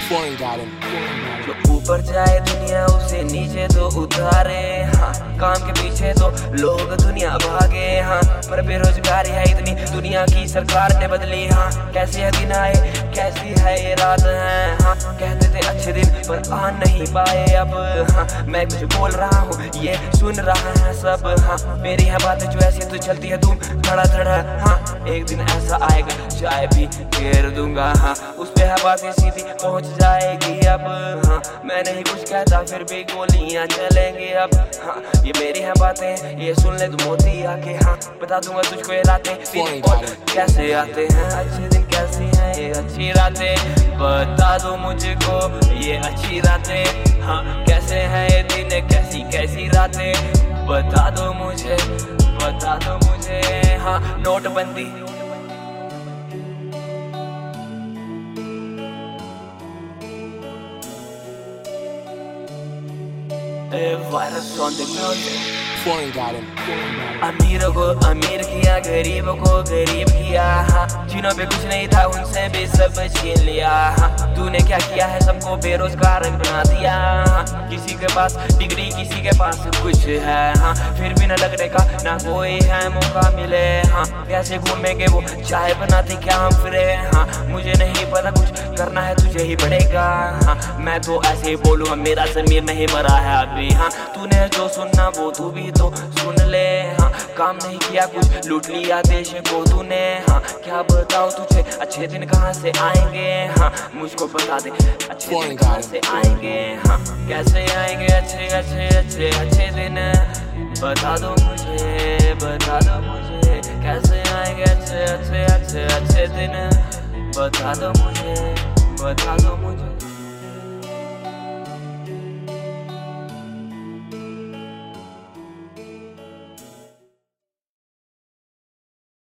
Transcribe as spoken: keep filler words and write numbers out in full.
Foreign got him. जो ऊपर जाए दुनिया उसे नीचे तो उतारे, हाँ काम के पीछे तो लोग दुनिया भागे, हाँ पर बेरोजगारी है इतनी दुनिया की सरकार ने बदली, हाँ कैसे है दिन आए कैसी है ये रात है, हाँ कहते थे अच्छे दिन पर आ नहीं पाए अब, हाँ मैं कुछ बोल रहा हूँ ये सुन रहा है सब, हाँ मेरी है बातें जो ऐसी तो चलती है तुम धड़ा धड़ा, हाँ एक दिन ऐसा आएगा चाय भी घेर दूंगा, हाँ उस पे है बातें सीधी पहुँच जाएगी अब, हाँ मैं नहीं कुछ कहता फिर भी गोलियां चलेंगी अब, हाँ ये मेरी है बातें ये सुन ले तू मोती आके, हाँ बता दूंगा तुझको ये रातें दिन और कैसे आते हैं अच्छे दिन, कैसी हैं ये अच्छी रातें, बता दो मुझको ये अच्छी रातें, हाँ कैसे हैं ये दिन कैसी कैसी रातें, बता दो मुझे बता दो मुझे, हाँ नोटबंदी virus on the music. Foreign got him. अमीरों को अमीर किया गरीबों को गरीब किया, हाँ जिन्हों पे कुछ नहीं था उनसे भी सब छीन लिया, हाँ तूने क्या किया है सबको बेरोजगार बना दिया, हाँ किसी के पास डिग्री किसी के पास कुछ है, हाँ फिर भी न लगने का ना कोई है मौका मिले, हाँ कैसे घूमेंगे वो चाय बनाते क्या हम फिरे, हाँ मुझे नहीं पता कुछ करना है तुझे ही पड़ेगा, हाँ मैं तो ऐसे ही बोलूँ मेरा जमीर नहीं मरा है अभी, हाँ तूने जो सुनना वो तू भी तो सुन ले, हाँ काम नहीं किया कुछ लूट लिया देश को तूने, हाँ क्या बताओ तुझे अच्छे दिन कहाँ से आएंगे, हाँ मुझको बता दे अच्छे दिन कहाँ से आएंगे, हाँ कैसे आएंगे अच्छे अच्छे अच्छे अच्छे दिन, बता दो मुझे बता दो मुझे कैसे आएंगे अच्छे अच्छे अच्छे अच्छे दिन, बता दो मुझे बता दो मुझे।